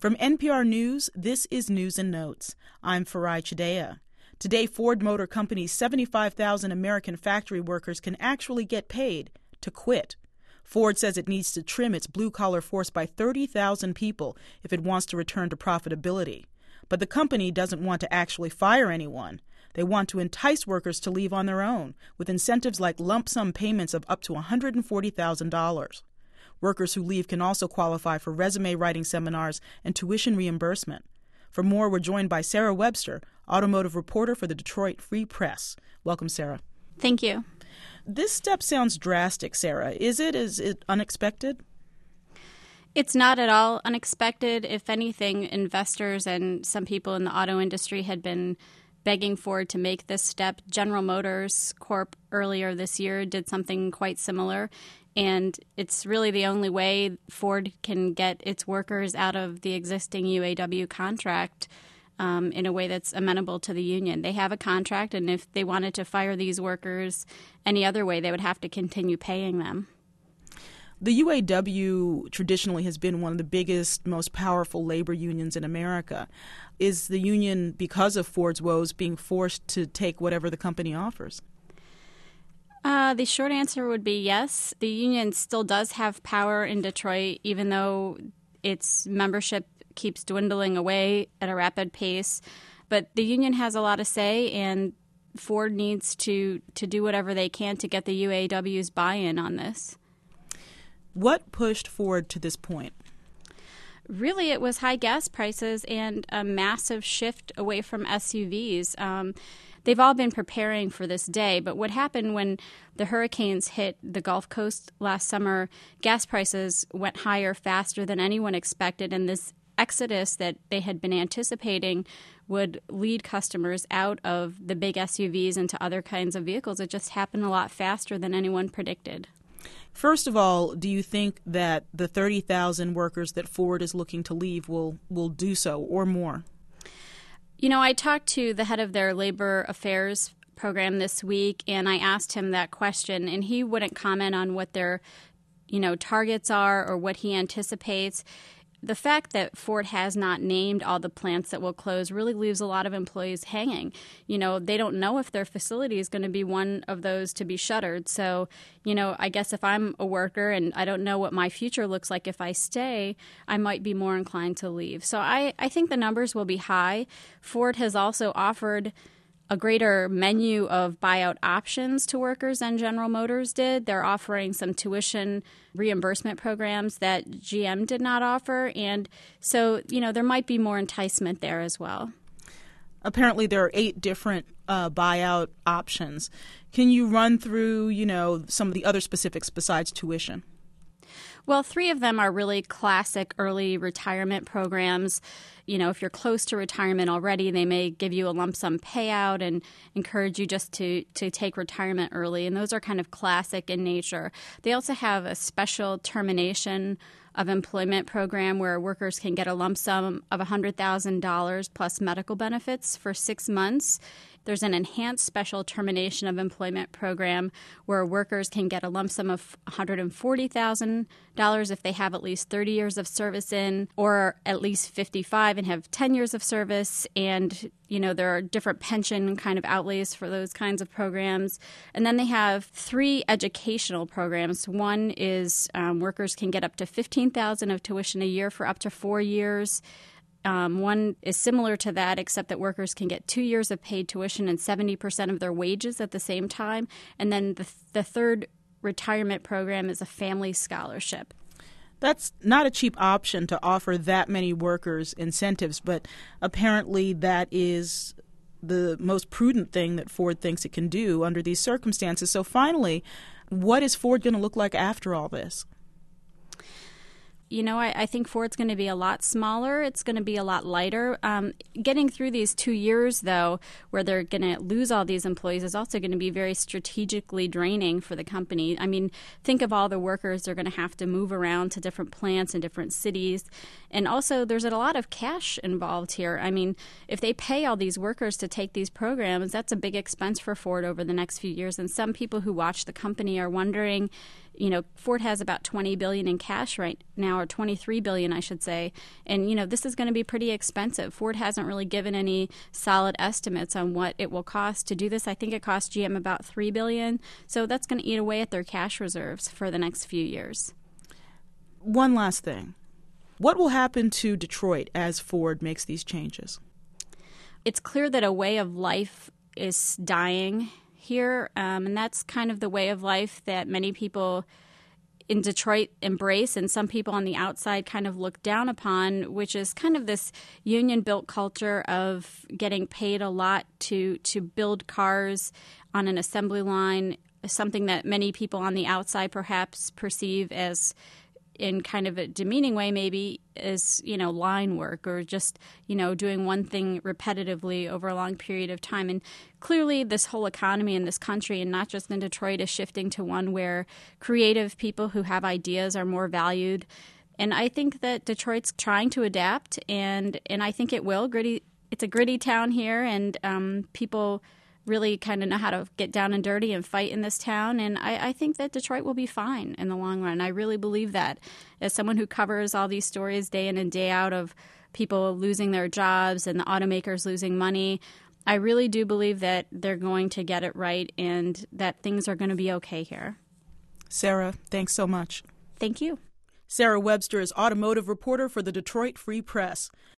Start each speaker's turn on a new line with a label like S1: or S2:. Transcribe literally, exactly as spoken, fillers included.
S1: From N P R News, this is News and Notes. I'm Farai Chideya. Today, Ford Motor Company's seventy-five thousand American factory workers can actually get paid to quit. Ford says it needs to trim its blue-collar force by thirty thousand people if it wants to return to profitability. But the company doesn't want to actually fire anyone. They want to entice workers to leave on their own, with incentives like lump sum payments of up to one hundred forty thousand dollars. Workers who leave can also qualify for resume writing seminars and tuition reimbursement. For more, we're joined by Sarah Webster, automotive reporter for the Detroit Free Press. Welcome, Sarah.
S2: Thank you.
S1: This step sounds drastic, Sarah. Is it? Is it unexpected?
S2: It's not at all unexpected. If anything, investors and some people in the auto industry had been begging Ford to make this step. General Motors Corp earlier this year did something quite similar. And it's really the only way Ford can get its workers out of the existing U A W contract um, in a way that's amenable to the union. They have a contract, and if they wanted to fire these workers any other way, they would have to continue paying them.
S1: The U A W traditionally has been one of the biggest, most powerful labor unions in America. Is the union, because of Ford's woes, being forced to take whatever the company offers?
S2: Uh, the short answer would be yes. The union still does have power in Detroit, even though its membership keeps dwindling away at a rapid pace. But the union has a lot to say, and Ford needs to, to do whatever they can to get the U A W's buy-in on this.
S1: What pushed Ford to this point?
S2: Really, it was high gas prices and a massive shift away from S U Vs. Um, they've all been preparing for this day, but what happened when the hurricanes hit the Gulf Coast last summer, gas prices went higher faster than anyone expected, and this exodus that they had been anticipating would lead customers out of the big S U Vs into other kinds of vehicles. It just happened a lot faster than anyone predicted.
S1: First of all, do you think that the thirty thousand workers that Ford is looking to leave will, will do so or more?
S2: You know, I talked to the head of their labor affairs program this week, and I asked him that question, and he wouldn't comment on what their, you know, targets are or what he anticipates. The fact that Ford has not named all the plants that will close really leaves a lot of employees hanging. You know, they don't know if their facility is going to be one of those to be shuttered. So, you know, I guess if I'm a worker and I don't know what my future looks like if I stay, I might be more inclined to leave. So I, I think the numbers will be high. Ford has also offered a greater menu of buyout options to workers than General Motors did. They're offering some tuition reimbursement programs that G M did not offer. And so, you know, there might be more enticement there as well.
S1: Apparently there are eight different uh, buyout options. Can you run through, you know, some of the other specifics besides tuition?
S2: Well, three of them are really classic early retirement programs. You know, if you're close to retirement already, they may give you a lump sum payout and encourage you just to, to take retirement early. And those are kind of classic in nature. They also have a special termination of employment program where workers can get a lump sum of one hundred thousand dollars plus medical benefits for six months. There's an enhanced special termination of employment program where workers can get a lump sum of one hundred forty thousand dollars if they have at least thirty years of service in, or at least fifty-five and have ten years of service. And, you know, there are different pension kind of outlays for those kinds of programs. And then they have three educational programs. One is um, workers can get up to fifteen thousand dollars of tuition a year for up to four years. Um, one is similar to that, except that workers can get two years of paid tuition and seventy percent of their wages at the same time. And then the, the third retirement program is a family scholarship.
S1: That's not a cheap option to offer that many workers incentives, but apparently that is the most prudent thing that Ford thinks it can do under these circumstances. So finally, what is Ford going to look like after all this?
S2: You know, I, I think Ford's going to be a lot smaller. It's going to be a lot lighter. Um, getting through these two years, though, where they're going to lose all these employees is also going to be very strategically draining for the company. I mean, think of all the workers they're going to have to move around to different plants in different cities. And also, there's a lot of cash involved here. I mean, if they pay all these workers to take these programs, that's a big expense for Ford over the next few years. And some people who watch the company are wondering, You know, Ford has about twenty billion dollars in cash right now, or twenty-three billion dollars, I should say. And, you know, this is going to be pretty expensive. Ford hasn't really given any solid estimates on what it will cost to do this. I think it cost G M about three billion dollars. So that's going to eat away at their cash reserves for the next few years.
S1: One last thing. What will happen to Detroit as Ford makes these changes?
S2: It's clear that a way of life is dying here, um, and that's kind of the way of life that many people in Detroit embrace, and some people on the outside kind of look down upon, which is kind of this union-built culture of getting paid a lot to to build cars on an assembly line, something that many people on the outside perhaps perceive as, in kind of a demeaning way, maybe, as, you know, line work, or just, you know, doing one thing repetitively over a long period of time. And clearly this whole economy in this country, and not just in Detroit, is shifting to one where creative people who have ideas are more valued. And I think that Detroit's trying to adapt, and, and I think it will. Gritty, it's a gritty town here, and um, people really kind of know how to get down and dirty and fight in this town. And I, I think that Detroit will be fine in the long run. I really believe that. As someone who covers all these stories day in and day out of people losing their jobs and the automakers losing money, I really do believe that they're going to get it right and that things are going to be okay here.
S1: Sarah, thanks so much.
S2: Thank you.
S1: Sarah Webster is automotive reporter for the Detroit Free Press.